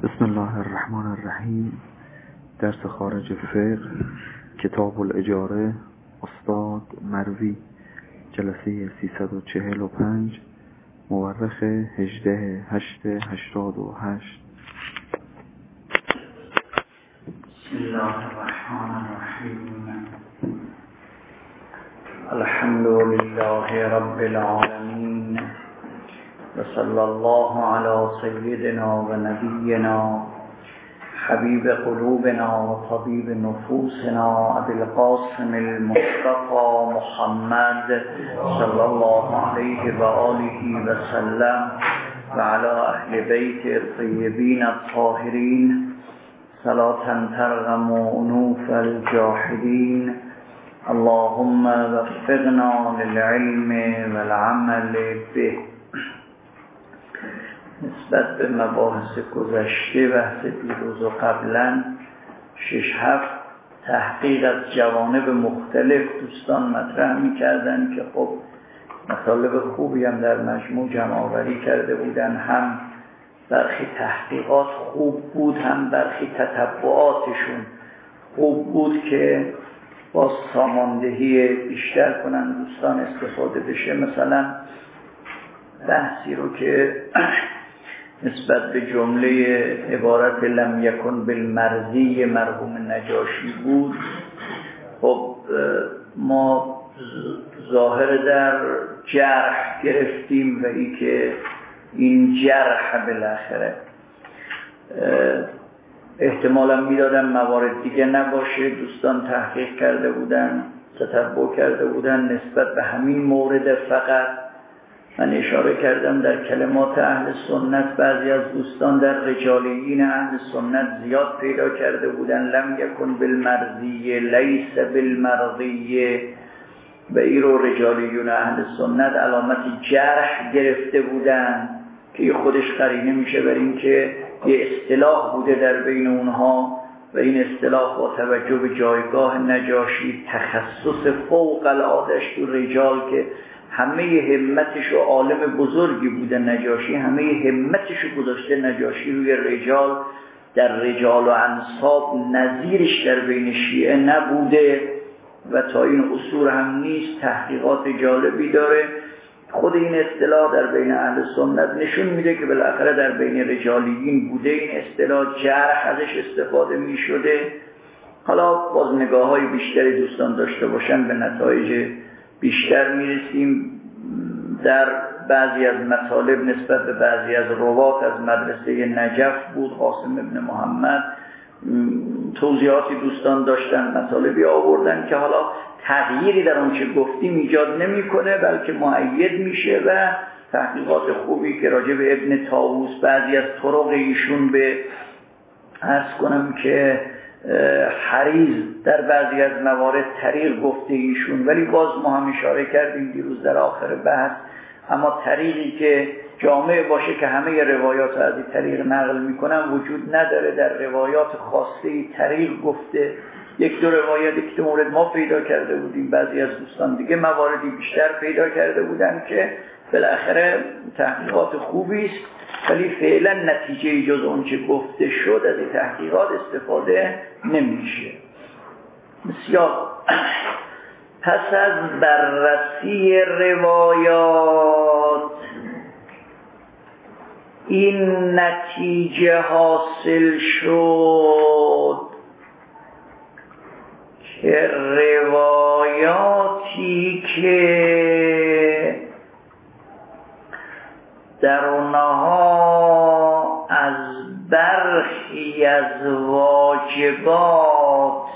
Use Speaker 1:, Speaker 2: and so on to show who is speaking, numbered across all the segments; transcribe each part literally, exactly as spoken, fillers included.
Speaker 1: بسم الله الرحمن الرحیم. درس خارج فقه، کتاب الاجاره، استاد مروی، جلسه سیصد و چهل و پنج، مورخ هجده هشت هشتاد و هشت.
Speaker 2: بسم الله الرحمن الرحیم. الحمد لله رب العالمین و صلی الله علی سیدنا و نبینا حبیب قلوبنا و طبیب نفوسنا ابی القاسم المصطفى محمد صلی الله علیه و آله و سلم و علی اهل بیت الطیبین الطاهرین صلاة ترغم انوف الجاحدین. اللهم وفقنا للعلم والعمل به. نسبت به مباحث گذشته، بحث دیروز و قبلا شش هفت تحقیق از جوانب مختلف دوستان مطرح می‌کردن که خب مطالب خوبی هم در مجموع جمع آوری کرده بودن. هم برخی تحقیقات خوب بود، هم برخی تتبعاتشون خوب بود که با ساماندهی بیشتر کنن دوستان استفاده بشه. مثلا بحثی رو که نسبت به جمله عبارت لم یکن بالمرضی مرحوم نجاشی بود، خب ما ظاهر در جرح گرفتیم و ای که این جرح بالاخره احتمالا میدادم موارد دیگه نباشه. دوستان تحقیق کرده بودن، تتبع کرده بودن نسبت به همین مورد. فقط من اشاره کردم در کلمات اهل سنت بعضی از دوستان در رجالیین اهل سنت زیاد پیدا کرده بودن لم یکن بالمرضی لیس بالمرضی، و ای رو رجالیون اهل سنت علامت جرح گرفته بودن که خودش قرینه میشه بر این که یه اصطلاح بوده در بین اونها و این اصطلاح با توجه به جایگاه نجاشی تخصص فوق العاده‌اش تو رجال که همه همتش و عالم بزرگی بوده نجاشی، همه همتش رو گذاشته نجاشی روی رجال. در رجال و انصاب نظیرش در بین شیعه نبوده و تا این اصول هم نیست. تحقیقات جالبی داره. خود این اصطلاح در بین اهل سنت نشون میده که بالاخره در بین رجالیین بوده این اصطلاح، جرح ازش استفاده میشده. حالا باز نگاه های بیشتری دوستان داشته باشن به نتایج بیشتر میرسیم. در بعضی از مطالب نسبت به بعضی از روات از مدرسه نجف بود، قاسم ابن محمد، توضیحاتی دوستان داشتن، مطالبی آوردن که حالا تغییری در اون چه گفتیم ایجاد نمیکنه بلکه مؤید میشه و تحقیقات خوبی که راجع به ابن طاووس بعضی از طرق ایشون به عرض کنم که حریز در بعضی از موارد طریق گفته ایشون، ولی باز ما هم اشاره کردیم دیروز در آخر بحث، اما طریقی که جامع باشه که همه روایات از این طریق نقل میکنن وجود نداره. در روایات خاصه طریق گفته، یک دو روایت که مورد ما پیدا کرده بودیم، بعضی از دوستان دیگه مواردی بیشتر پیدا کرده بودن که بالاخره تحقیقات خوبی است، ولی فعلا نتیجه جز اون چه گفته شد از این تحقیقات استفاده نمیشه. بسیار پس از بررسی روایات این نتیجه حاصل شد که روایاتی که در اونها از برخی از واجبات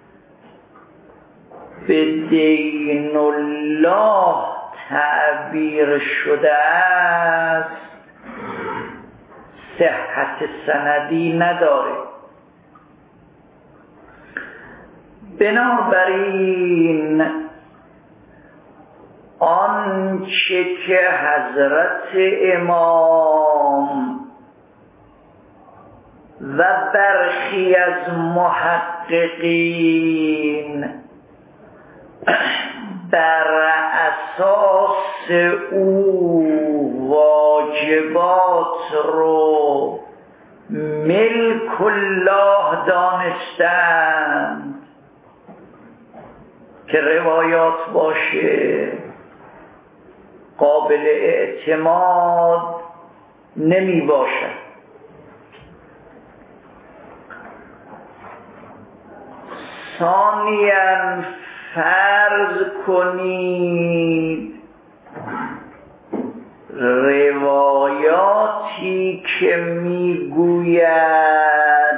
Speaker 2: به دین الله تعبیر شده است صحت سندی نداره. بنابراین آنچه که حضرت امام و برخی از محققین بر اساس او واجبات رو ملک الله دانستند که روایات باشه قابل اعتماد نمی باشد. ثانیاً فرض کنید روایاتی که میگوید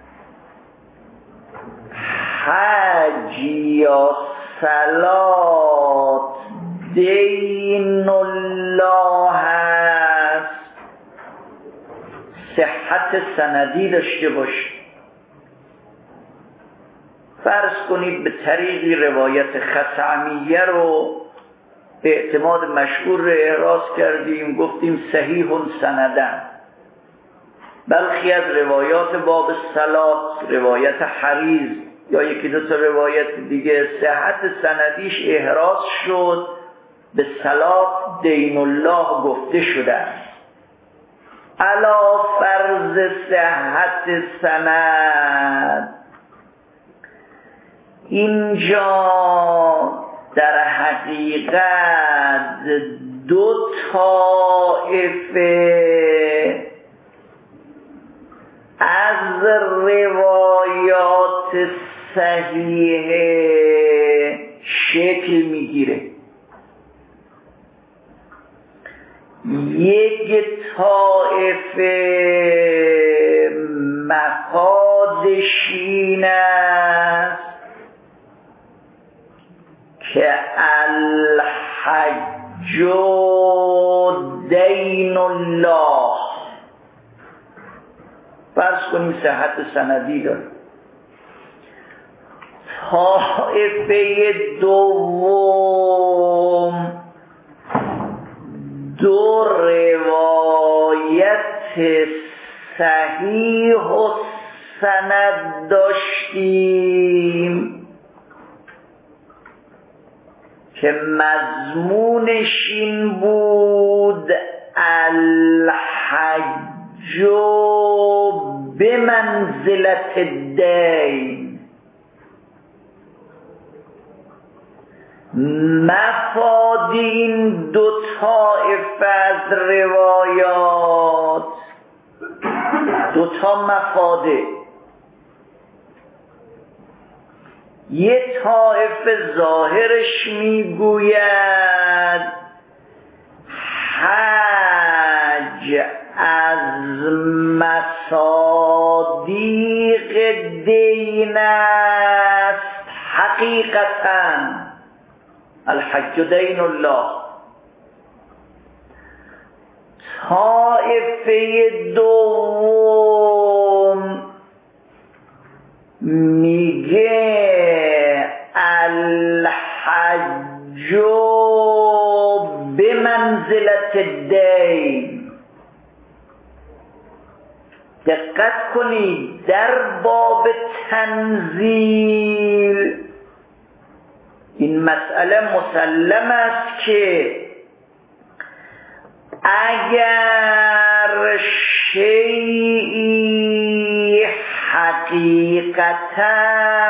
Speaker 2: حج یا صلات دین الله است صحت سندی داشته باشه. فرض کنید به طریقی روایت خثعمیه رو به اعتماد مشهور رو احراز کردیم، گفتیم صحیح سندن. بلخی از روایات باب صلات، روایت حریز یا یکی دو تا روایت دیگه صحت سندیش احراز شد، به صلات دین الله گفته شده است. علا فرض صحت سند اینجا در حقیقت دو طایفه از روایات صحیح شکل میگیره. یک طایفه مفادش این است که الحج دین الله، فرض کنیم صحت سندی داره. طایفه دوم دو روایت صحیح و سند داشتیم که مضمونش این بود الحج به منزلت الدین. مفاد این دو طایفه از روایات دو تا مفاده. یه طایفه ظاهرش میگوید حج از مصادیق دین است حقیقتاً، الحج دین الله. طایفه دوم میگه الحج به منزلت الدین. دقت کنید در باب تنزیل این مسئله مسلم است که اگر شیئی حقیقتاً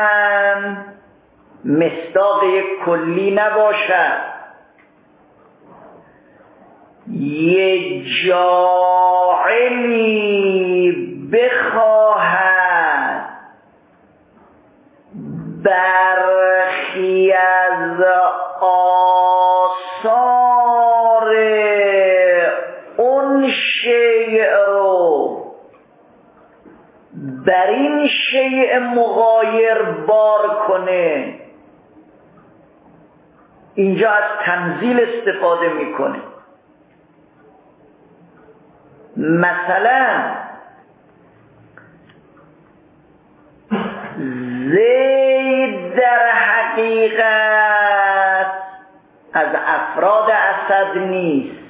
Speaker 2: مصداق یک کلی نباشد، یک جاعلی بخواهد برخی از آثار اون شیء رو بر این شیء مغایر بار کنه، اینجا از تنزیل استفاده میکنه. مثلا زید در حقیقت از افراد اسد نیست،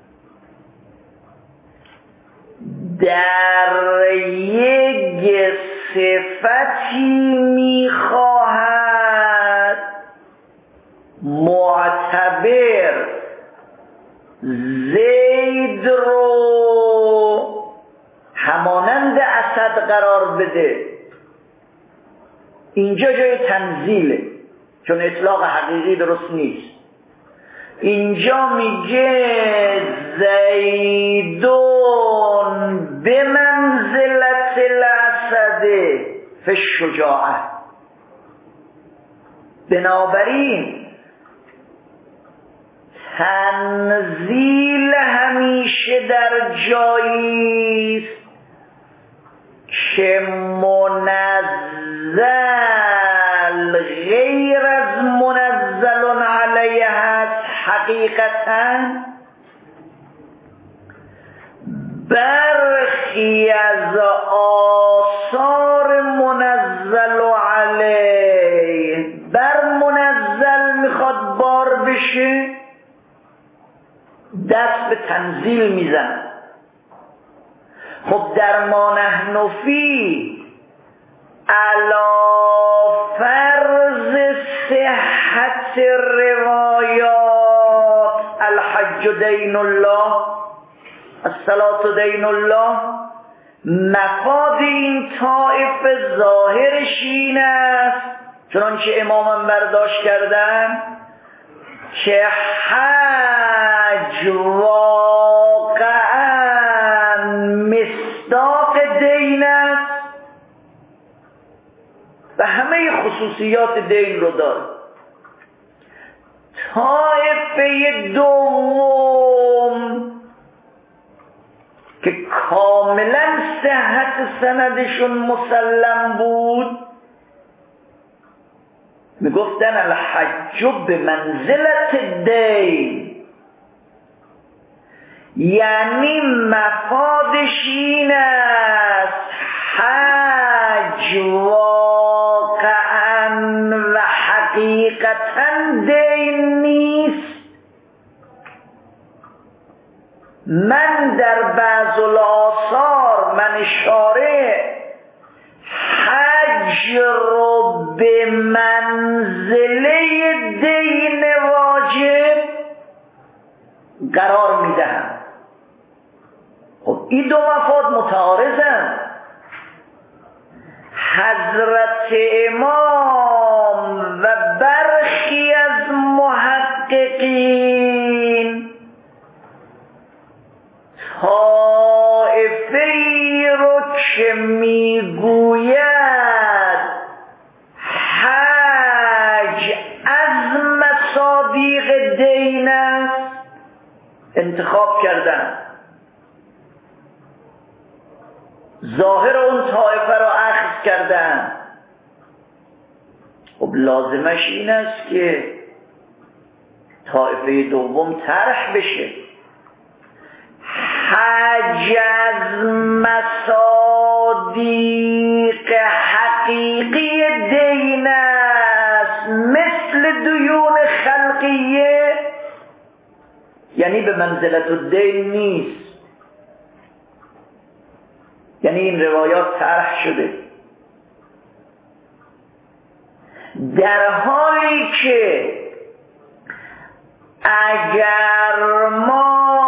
Speaker 2: در یک صفتی میخواهد معتبر زید رو همانند وسط قرار بده. اینجا جای تنزیله، چون اطلاق حقیقی درست نیست. اینجا میگه زیدون به منزلت الاسد فی الشجاعه. بنابراین تنزیل همیشه در جایی است که منزل غیر از منزل علیه هست. حقیقتا برخی از آثار منزل علیه بر منزل میخواد بار بشه، دست به تنزیل میزن. خب در ما نحن فی علی فرض صحت روایات الحج دین الله الصلاة دین الله، مفاد این طائف ظاهرش این است، چنانچه امامم برداشت کردن، که حج واقعا مصداق دین است و همه خصوصیات دین رو داره. طایفه دوم که کاملا صحت سندشون مسلم بود، میگفتن الحج به منزلت دین، یعنی مفادش این است حج واقعا و حقیقتا دین نیست. من در بعض الآثار من اشاره حج رو به منزله دین واجب قرار میدهم. خب این دو مفاد متعارضن. حضرت امام و برخی از محققین طائفه‌ای رو که میگوید حج از مصادیق دین است انتخاب کردن، ظاهر اون طائفه رو اخذ کردن. خب لازمش این است که طائفه دوم طرح بشه. حج از مصادیق حقیقی دین است، مثل دیون خلقیه، یعنی به منزلت الدین نیست. یعنی این روایات طرح شده در حالی که اگر ما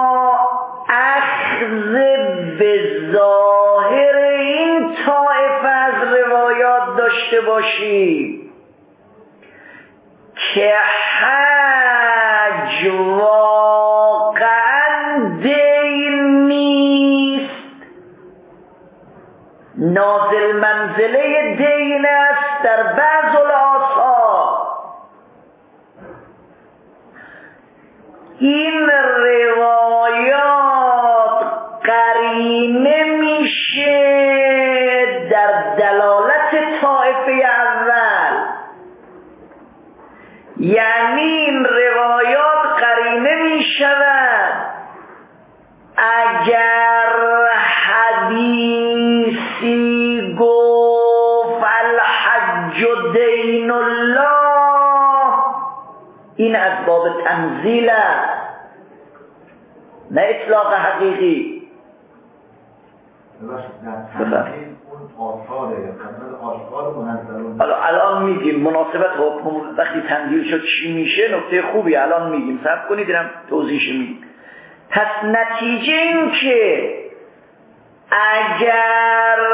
Speaker 2: اخذ به ظاهر این طائفه از روایات داشته باشیم که حج واقعا دین نیست، نازل منزله دین است در بعض الآثار، این روایات قرینه میشه در دلالت طائفه اول. یعنی این روایات قرینه میشود اگر حدیثی گفت الحج دین الله، این از باب تنزیل است، نه اطلاق حقیقی. حالا الان میگیم مناسبت حکم وقتی تنزیل شد چی میشه، نکته خوبی الان میگیم، صبر کنید اینم توضیحش میگیم. پس نتیجه این که اگر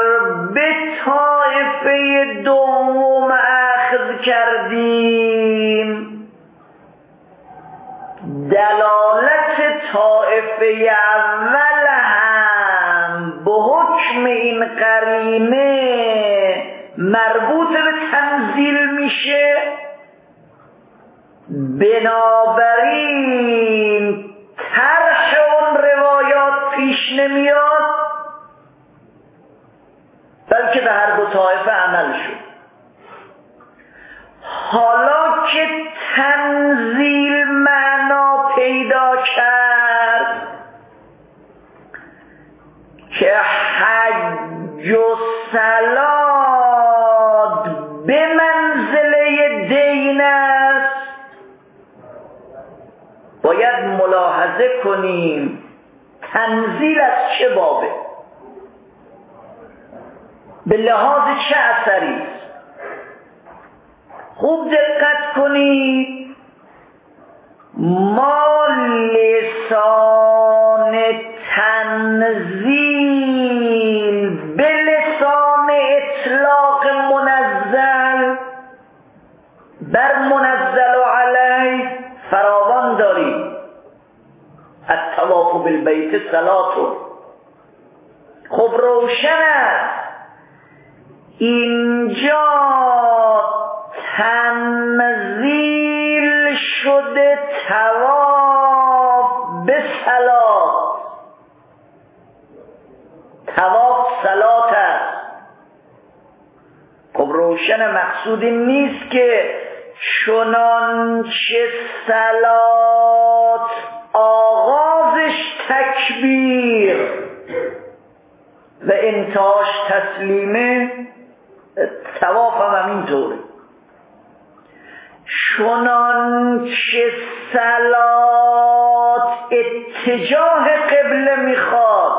Speaker 2: دلالت طائفه اول هم به حکم این قرینه مربوط به تنزیل میشه، بنابراین طرح اون روایات پیش نمیاد، بلکه به هر دو طایفه عمل شد. حالا که تنزیل معنا پیدا کرد که حج و صلات به منزله دین است، باید ملاحظه کنیم تنزیل از چه بابه، به لحاظ چه اثری است. خوب دقت کنید، ما لسان تنزیل به لسان اطلاق منزل بر منزل و علیه فراوان داریم. الطواف بالبیت صلاتون. خب روشن است اینجا تنزیل شده طواف به صلات، طواف صلات است. خب روشن مقصود این نیست که چنانچه صلات آغازش تکبیر و انتهاش تسلیمه، طواف هم همینطوره. چنانچه صلات اتجاه قبله میخواد،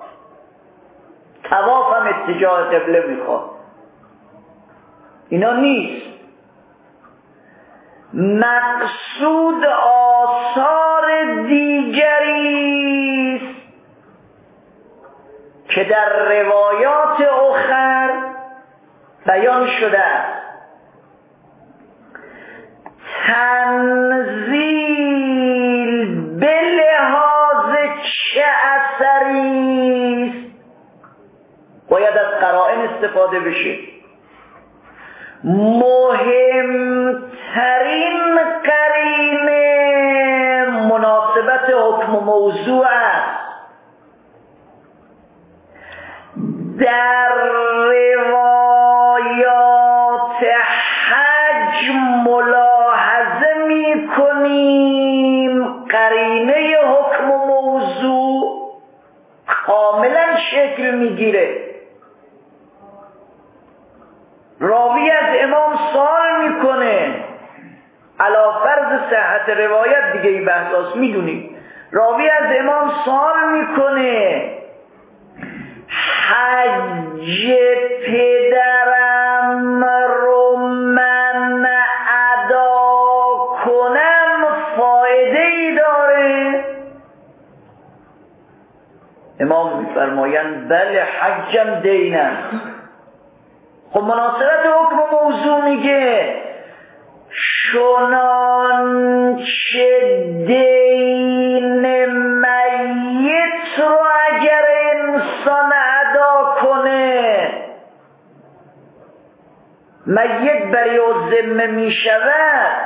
Speaker 2: طواف هم اتجاه قبله میخواد. اینا نیست. مقصود آثار دیگری است که در روایات اخر بیان شده است. تنزیل به لحاظ چه اثری است باید از قرائن استفاده بشه. مهمترین قرینه مناسبت حکم و موضوع است. در روایات حج ملاحظه می کنیم قرینه حکم و موضوع کاملا شکل میگیره. راوی از امام سوال میکنه، علی فرض صحت روایت دیگه این بحثاست میدونیم، راوی از امام سوال میکنه حج پدرم رو من ادا کنم فایده ای داره؟ امام میفرمایند بله، حجم دین است. خب مناسبت حکم و موضوع میگه چنانچه دین میت رو اگر انسان ادا کنه میت بری و ذمه میشود،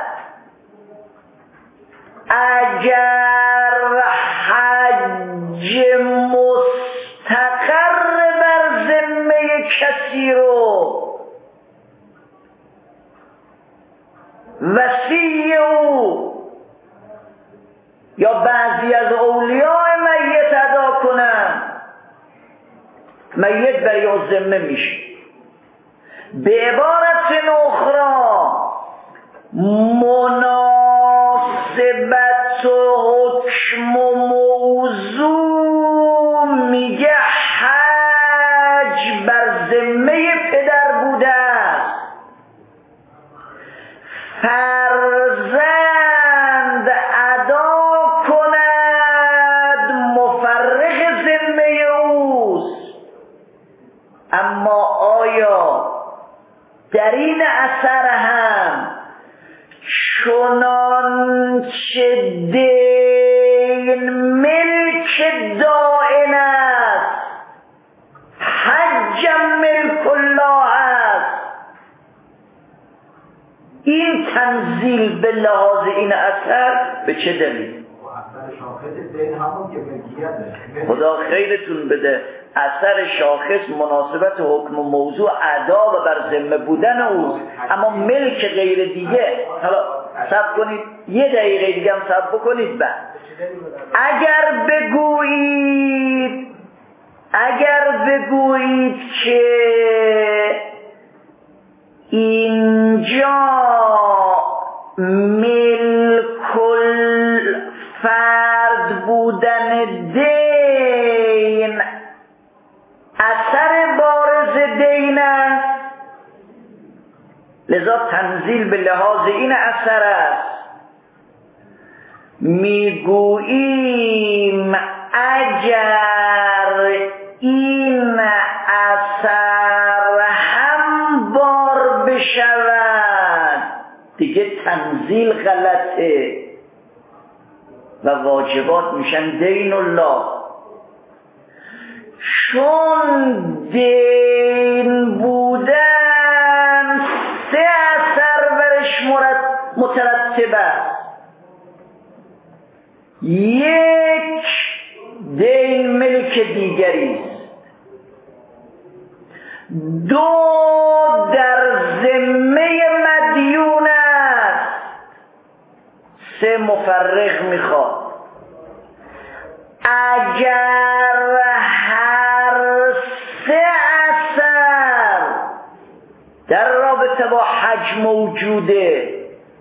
Speaker 2: اگر حج مستقر بر ذمه کسی رو وصی او یا بعضی از اولیاء میت ادا کنن، میت بر یا ذمه میشه. به عبارت اخرى مناسبت و حکم و موضوع میگه حج بر ذمه پدر بوده است. فرزند ادا کند مفرغ ذمه اوست، اما آیا در این اثر هم چنانچه ده دین ملک دائن است، حجم ملک الله است. این تنزیل به لحاظ این اثر به چه دلیل؟ خدا خیرتون بده، اثر شاخص مناسبت حکم و موضوع ادا و بر ذمه بودن اوست، اما ملک غیر دیگه. حالا صبر کنید یه دقیقه دیگه هم صبر بکنید. بعد اگر بگویید اگر بگویید که اینجا ملک الفرد بودن دین اثر بارز دین است، لذا تنزیل به لحاظ این اثر است. میگوییم اگر این اثر هم بار بشود دیگه تنزیل غلطه و واجبات میشن دین الله. چون دین بودن سه اثر برش مترتب است. یک، دین ملک دیگری است. دو، در ذمه مدیون است. سه، مفرغ میخواد. اگر هر سه اثر در رابطه با حج موجوده،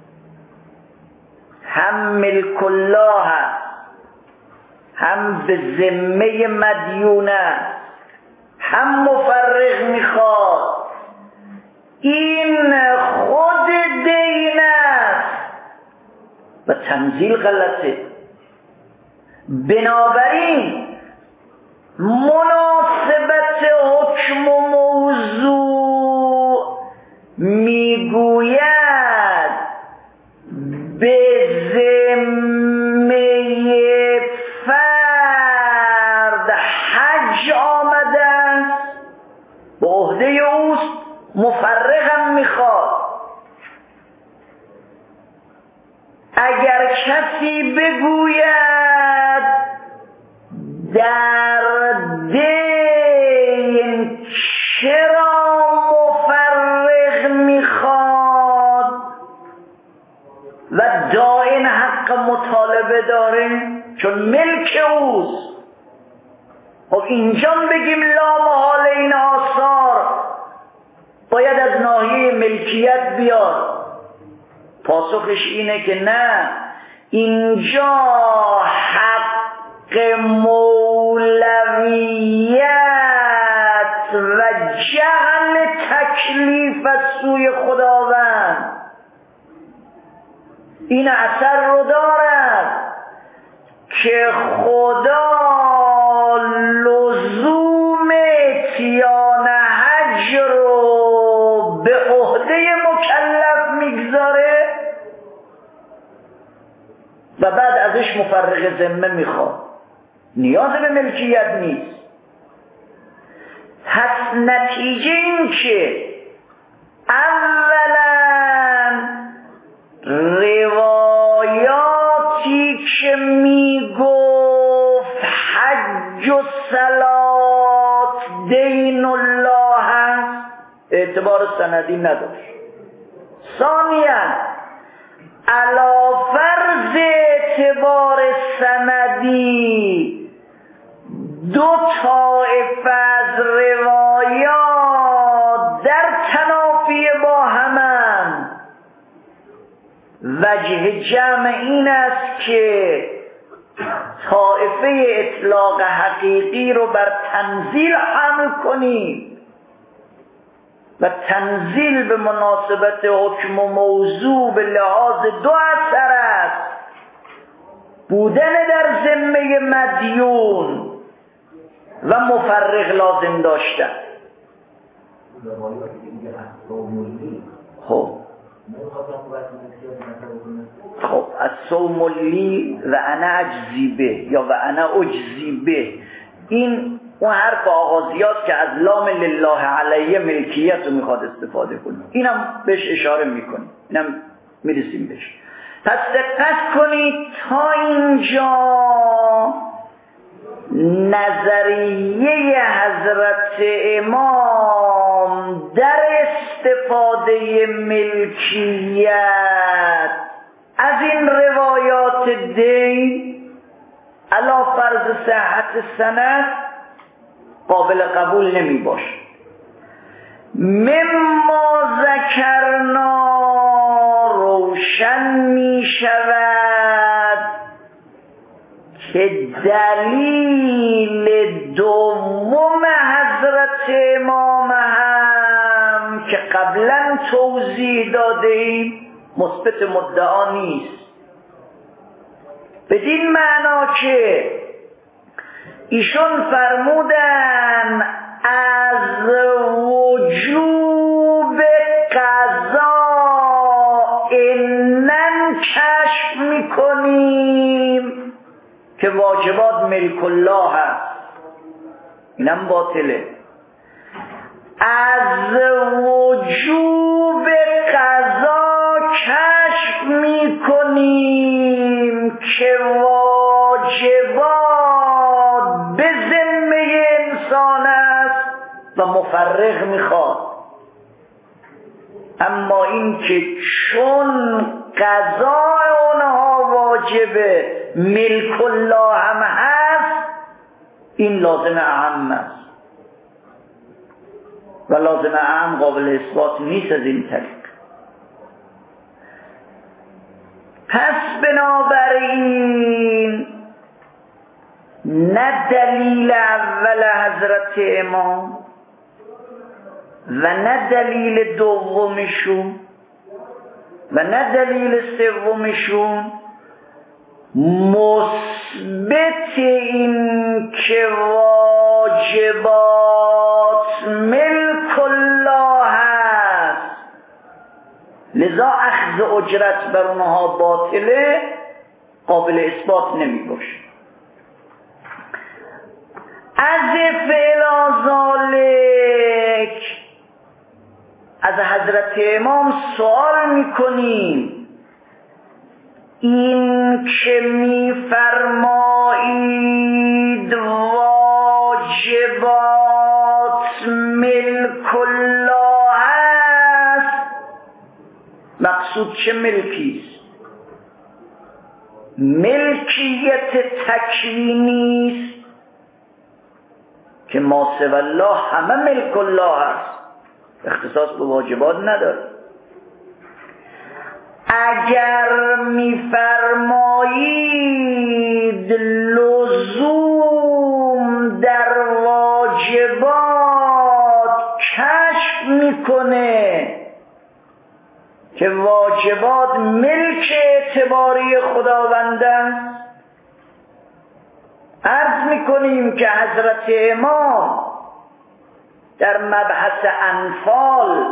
Speaker 2: هم ملک الله هست، هم به ذمه مدیون است، هم مفرغ میخواد، این خود دین است و تنزیل غلطه. بنابراین مناسبت حکم و موضوع میگوید به ذمه فرد حج آمده است، به عهده اوست، مفرغم میخواد. اگر کسی بگوید در دین چرا مفرغ میخواد و دائن حق مطالبه داره چون ملک اوست، خب اینجا بگیم لا محال این آثار باید از ناحیه ملکیت بیاد. پاسخش اینه که نه، اینجا حق مولویت و جعل تکلیف از سوی خداوند این اثر رو دارد که خدا لزوم اتیان حج رو به عهده مکلف میگذاره و بعد ازش مفرغ ذمه میخواد، نیاز به ملکیت نیست. پس نتیجه این که اولا روایاتی که میگفت حج و صلات دین الله هست اعتبار سندی نداشت. ثانیاً علی فرض اعتبار سندی دو طایفه از روایات در تنافی با همند. وجه جمع این است که طایفه اطلاق حقیقی رو بر تنزیل حمل کنیم و تنزیل به مناسبت حکم و موضوع به لحاظ دو اثر است: بودن در ذمه مدیون و مفرغ لازم داشتن. خب خب از صوم لی و انا اجزی به یا و انا اجزی به، این اون حرف آغازیات که از لام لله علیه ملکیت رو میخواد استفاده کنه، اینم بهش اشاره میکنه، اینم میرسیم بهش. پس دقت کنید تا اینجا نظریه حضرت امام در استفاده ملکیت از این روایات دین علا فرض صحت سند قابل قبول نمی باشه. مما ذکرنا روشن می شود که دلیل دوم حضرت امام هم که قبلا توضیح داده ایم مثبت مدعا نیست، بدین معنا که ایشون فرمودن از وجوب قضا اینن کشف میکنیم که واجبات ملک الله هست، اینم باطله. از وجوب قضا کشف میکنیم که واجبات به ذمه انسان است و مفرغ میخواد. اما این که چون قضا اونها واجبه ملک الله هم هست، این لازم اهم است و لازم اهم قابل اثبات نیست از این طریق. پس بنابراین نه دلیل اول حضرت امام و نه دلیل دومشون و نه دلیل سومشون مثبت این که واجبات ملک الله هست، لذا اخذ اجرت بر اونها باطله، قابل اثبات نمی باشه. از فعل ذالک از حضرت امام سوال میکنیم این که میفرمایید واجبات ملک الله است، مقصود چه ملکی است؟ ملکیت تکوینی است که ما سوی الله همه ملک الله است، اختصاص به واجبات نداره. اگر میفرمایید لزوم در واجبات کشف میکنه که واجبات ملک اعتباری خداوند است، عرض میکنیم که حضرت امام در مبحث انفال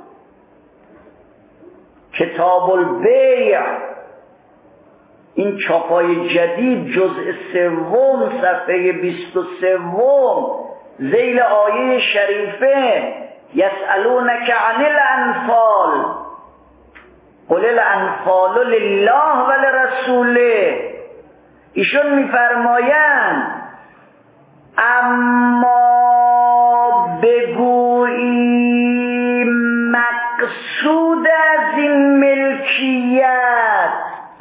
Speaker 2: کتاب البیع، این چاپای جدید جزء سوم صفحه بیست و سوم ذیل آیه شریفه یسألونک عن الانفال قل الانفال لله ولرسوله، ایشون میفرمایند اما بگویی مقصود از این ملکیت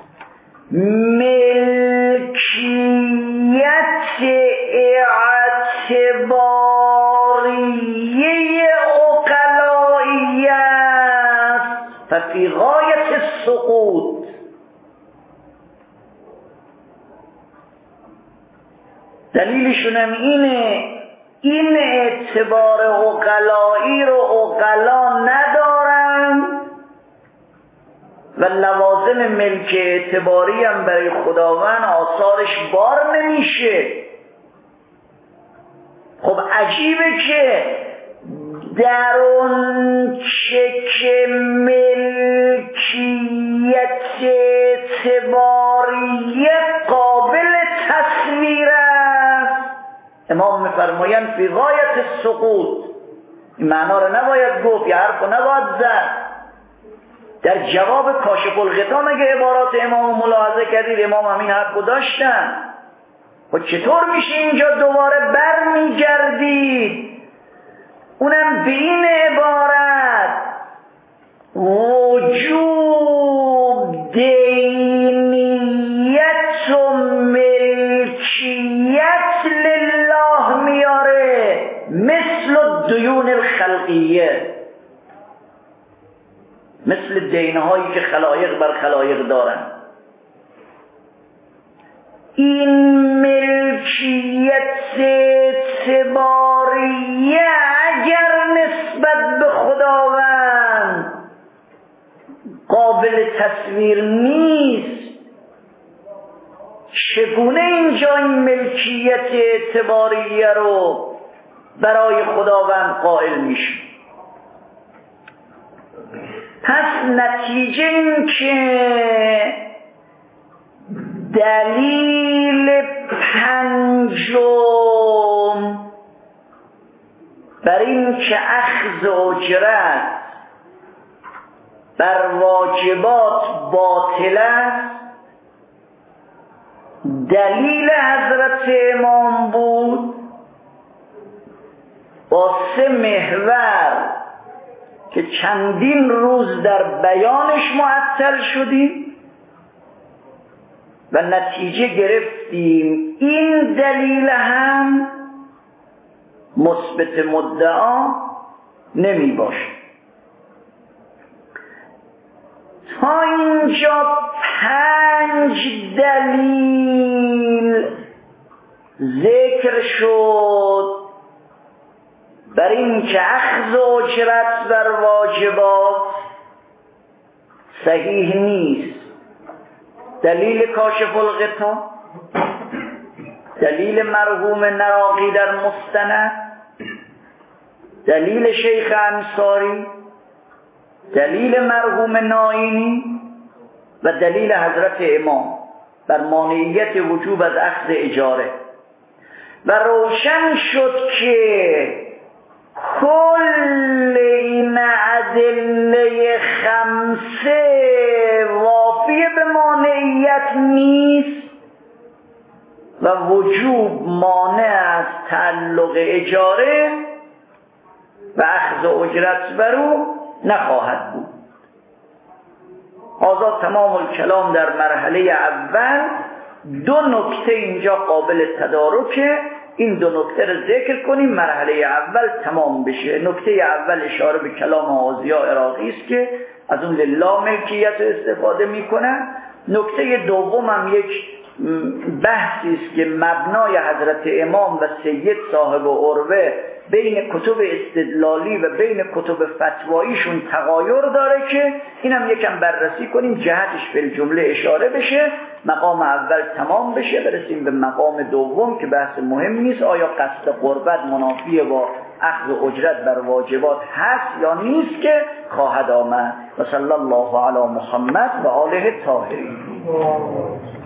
Speaker 2: ملکیت اعتباریه عقلایی است ففی غایت السقوط. دلیلشون هم اینه این اعتبار عقلایی رو عقلا ندارن و لوازم ملک اعتباری هم برای خداوند آثارش بار نمیشه. خب عجیبه که در اون چه که ملکیت ملکیت اعتباریه قابل تصویر است. امام میفرمایند فی غایت السقوط. این معنا رو نباید گفت یا حرف رو نباید زد. در جواب کاشف الغطا مگه عبارات امام ملاحظه کردید؟ امام همین حرف رو داشتن. و چطور میشه اینجا دوباره بر میگردید اونم به این عبارت وجوب دینیت و ملکیت لله میاره مثل دیون الخلقیه، مثل دینهایی که خلایق بر خلایق دارن. این ملکیت اعتباریه اگر نسبت به خداوند قابل تصویر نیست، چگونه اینجا این ملکیت اعتباریه رو برای خداوند قائل میشه؟ پس نتیجه این که دلیل پنجم بر این که اخذ اجرت بر واجبات باطل است دلیل حضرت امام بود با سه محور که چندین روز در بیانش معطل شدیم و نتیجه گرفتیم این دلیل هم مثبت مدعا نمی باشه. تا اینجا پنج دلیل ذکر شد بر این که اخذ اجرت بر واجبات صحیح نیست. دلیل کاشف الغطا، دلیل مرحوم نراقی در مستند، دلیل شیخ انصاری، دلیل مرحوم نائینی و دلیل حضرت امام بر مانعیت وجوب از اخذ اجاره. و روشن شد که کل این ادله خمسه وافی به مانعیت نیست و وجوب مانع از تعلق اجاره و اخذ اجرت بر او نخواهد بود. آزاد تمام الکلام در مرحله اول. دو نکته اینجا قابل تدارکه، این دو نکته رو ذکر کنیم مرحله اول تمام بشه. نکته اول اشاره به کلام آزیا عراقی است که از اون لله ملکیت استفاده میکنن. نکته دوم هم یک بحثی است که مبنای حضرت امام و سید صاحب عروه بین کتب استدلالی و بین کتب فتواییشون تغایر داره که اینم یکم بررسی کنیم، جهتش به جمله اشاره بشه، مقام اول تمام بشه، برسیم به مقام دوم که بحث مهم نیست، آیا قصد قربت منافی با اخذ اجرت بر واجبات هست یا نیست که خواهد آمد. و صلی الله علی محمد و آله الطاهرین.